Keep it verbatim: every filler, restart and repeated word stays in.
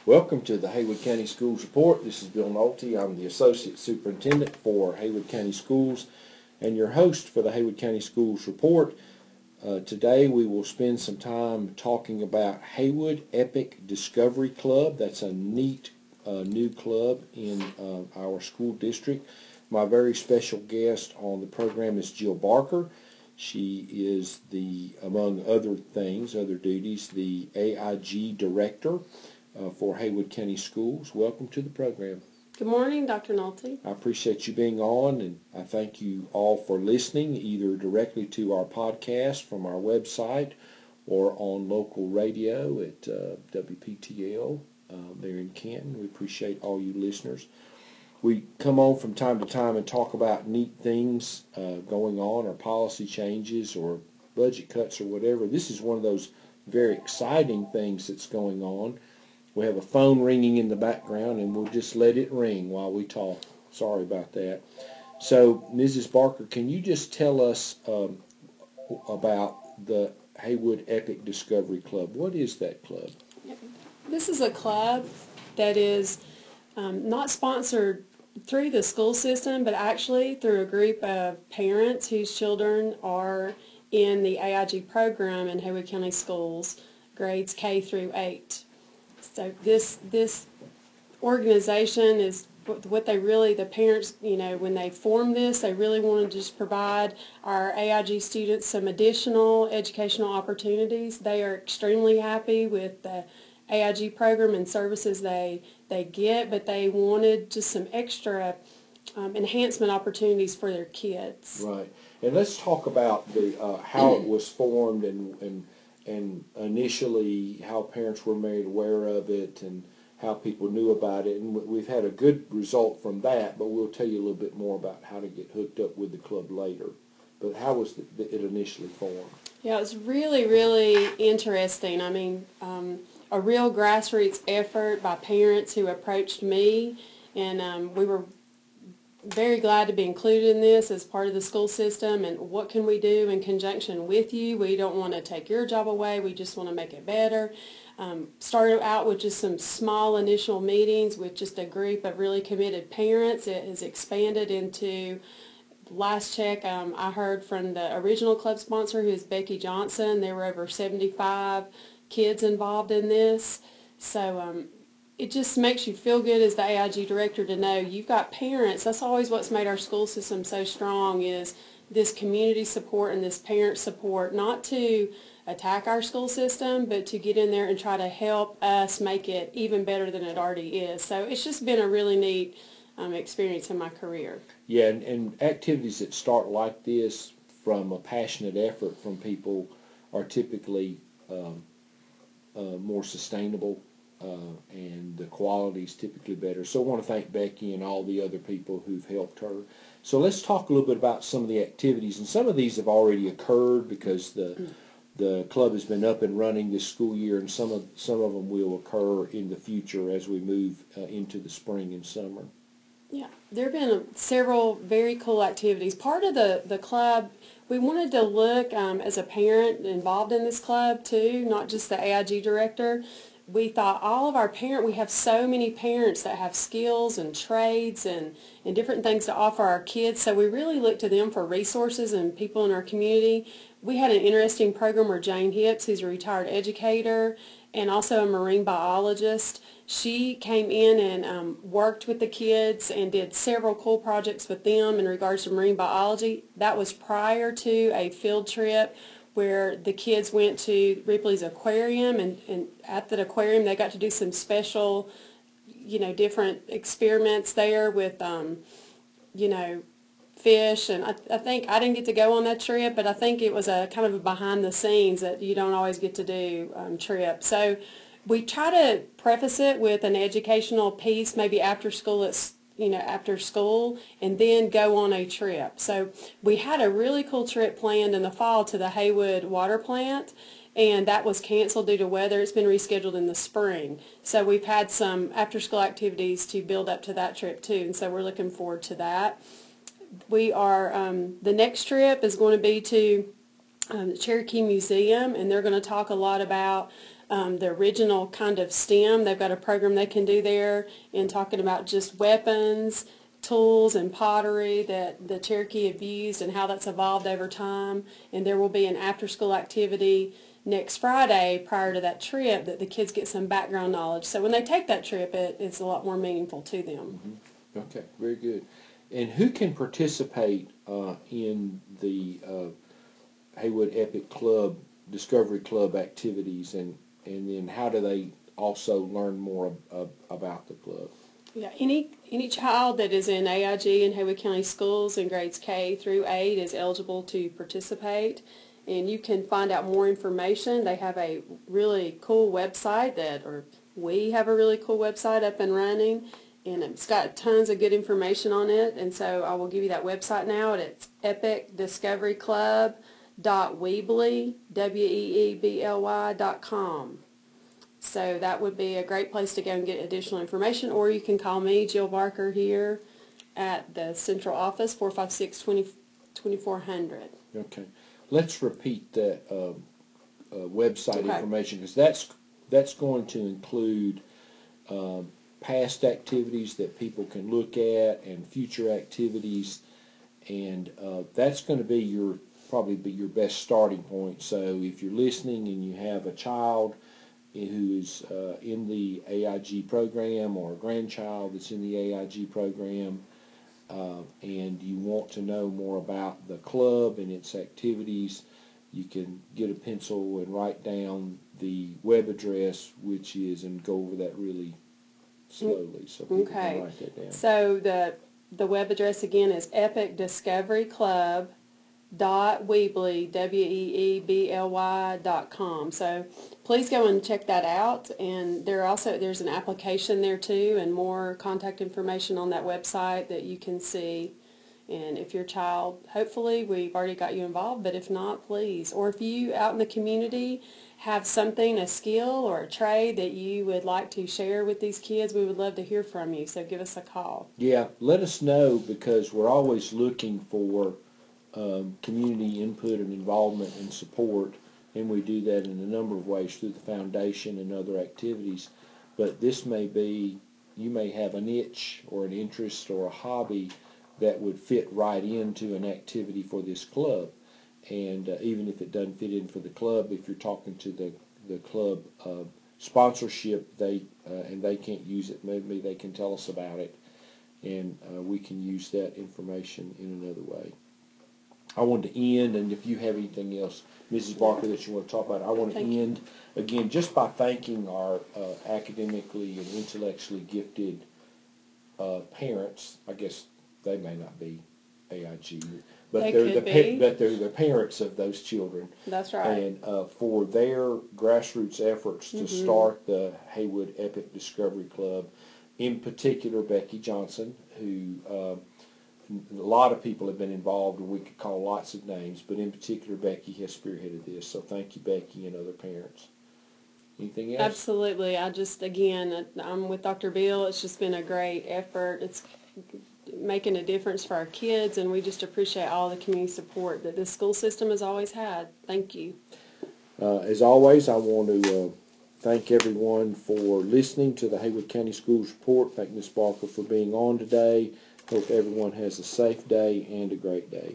Welcome to the Haywood County Schools Report. This is Bill Nolte. I'm the Associate Superintendent for Haywood County Schools and your host for the Haywood County Schools Report. Uh, today we will spend some time talking about Haywood Epic Discovery Club. That's a neat uh, new club in uh, our school district. My very special guest on the program is Jill Barker. She is the, among other things, other duties, the A I G Director Uh, for Haywood County Schools. Welcome to the program. Good morning, Doctor Nolte. I appreciate you being on, and I thank you all for listening, either directly to our podcast from our website or on local radio at uh, W P T L uh, there in Canton. We appreciate all you listeners. We come on from time to time and talk about neat things uh, going on, or policy changes, or budget cuts, or whatever. This is one of those very exciting things that's going on. We have a phone ringing in the background, and we'll just let it ring while we talk. Sorry about that. So, Missus Barker, can you just tell us um, about the Haywood Epic Discovery Club? What is that club? This is a club that is um, not sponsored through the school system, but actually through a group of parents whose children are in the A I G program in Haywood County Schools, grades K through eight. So this this organization is what they really, the parents, you know, when they formed this, they really wanted to just provide our A I G students some additional educational opportunities. They are extremely happy with the A I G program and services they they get, but they wanted just some extra um, enhancement opportunities for their kids. Right. And let's talk about the uh, how it was formed and and. and initially how parents were made aware of it and how people knew about it. And we've had a good result from that, but we'll tell you a little bit more about how to get hooked up with the club later. But how was it initially formed? Yeah, it was really, really interesting. I mean, um, a real grassroots effort by parents who approached me, and um, we were very glad to be included in this as part of the school system. And what can we do in conjunction with you? We don't want to take your job away. We just want to make it better. Um, started out with just some small initial meetings with just a group of really committed parents. It has expanded into, last check, um, I heard from the original club sponsor, who is Becky Johnson. There were over seventy-five kids involved in this. So um, it just makes you feel good as the A I G director to know you've got parents. That's always what's made our school system so strong, is this community support and this parent support, not to attack our school system, but to get in there and try to help us make it even better than it already is. So it's just been a really neat um, experience in my career. Yeah, and, and activities that start like this from a passionate effort from people are typically um, uh, more sustainable. Uh, and the quality is typically better. So I want to thank Becky and all the other people who've helped her. So let's talk a little bit about some of the activities. And some of these have already occurred because the the club has been up and running this school year, and some of some of them will occur in the future as we move uh, into the spring and summer. Yeah, there have been several very cool activities. Part of the, the club, we wanted to look um, as a parent involved in this club too, not just the A I G director. We thought all of our parents, we have so many parents that have skills and trades and, and different things to offer our kids, so we really looked to them for resources and people in our community. We had an interesting program where Jane Hicks, who's a retired educator and also a marine biologist, she came in and um, worked with the kids and did several cool projects with them in regards to marine biology. That was prior to a field trip where the kids went to Ripley's Aquarium, and, and at that aquarium they got to do some special, you know, different experiments there with, um, you know, fish. And I, I think, I didn't get to go on that trip, but I think it was a kind of a behind the scenes that you don't always get to do um, trip. So we try to preface it with an educational piece, maybe after school at you know, after school, and then go on a trip. So we had a really cool trip planned in the fall to the Haywood water plant, and that was canceled due to weather. It's been rescheduled in the spring. So we've had some after-school activities to build up to that trip too, and so we're looking forward to that. We are, um, the next trip is going to be to um, the Cherokee Museum, and they're going to talk a lot about um, the original kind of STEM. They've got a program they can do there in talking about just weapons, tools, and pottery that the Cherokee have used and how that's evolved over time. And there will be an after-school activity next Friday prior to that trip that the kids get some background knowledge. So when they take that trip, it, it's a lot more meaningful to them. Mm-hmm. Okay, very good. And who can participate uh, in the uh, Haywood Epic Club, Discovery Club activities, and, and then how do they also learn more uh, about the club? Yeah, any any child that is in A I G in Haywood County Schools in grades K through eight is eligible to participate. And you can find out more information. They have a really cool website that, or we have a really cool website up and running, and it's got tons of good information on it. And so I will give you that website now. It's epic discovery club dot weebly, W E E B L Y dot com. So that would be a great place to go and get additional information, or you can call me, Jill Barker, here at the central office, four five six, twenty-four hundred. Okay. Let's repeat that uh, uh, website Okay. information, because that's, that's going to include um, past activities that people can look at and future activities, and uh, that's going to be your probably be your best starting point. So if you're listening and you have a child who is uh, in the A I G program, or a grandchild that's in the A I G program, uh, and you want to know more about the club and its activities, you can get a pencil and write down the web address, which is, and go over that really slowly so people Okay. can write that down. So the the web address again is epic discovery club dot weebly, W E E B L Y dot com. So please go and check that out. And there also there's an application there too, and more contact information on that website that you can see. And if your child, hopefully we've already got you involved, but if not, please. Or if you out in the community have something, a skill or a trade that you would like to share with these kids, we would love to hear from you. So give us a call. Yeah, let us know, because we're always looking for um, community input and involvement and support, and we do that in a number of ways through the foundation and other activities. But this may be, you may have a niche or an interest or a hobby that would fit right into an activity for this club. And uh, even if it doesn't fit in for the club, if you're talking to the, the club uh, sponsorship, they uh, and they can't use it, maybe they can tell us about it, and uh, we can use that information in another way. I want to end, and if you have anything else, Missus Barker, that you want to talk about, I want to Thank you. end, again, just by thanking our uh, academically and intellectually gifted uh, parents. I guess they may not be A I G, but They they're could the be. pa- but they're the parents of those children, That's right. and uh, for their grassroots efforts to Mm-hmm. start the Haywood Epic Discovery Club, in particular Becky Johnson, who uh, a lot of people have been involved, and we could call lots of names, but in particular Becky has spearheaded this. So thank you, Becky, and other parents. Anything else? Absolutely. I just, again, I'm with Doctor Bill. It's just been a great effort. It's making a difference for our kids, and we just appreciate all the community support that this school system has always had. Thank you. Uh, as always, I want to uh, thank everyone for listening to the Haywood County Schools Report. Thank Miz Barker for being on today. Hope everyone has a safe day and a great day.